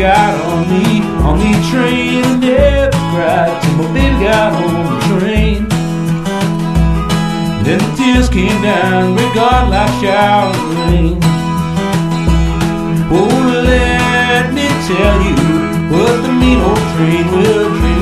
got on the train. I never cried till my baby got on the train. Then the tears came down, great God, like showers of rain. Oh, let me tell you what the mean old train will train.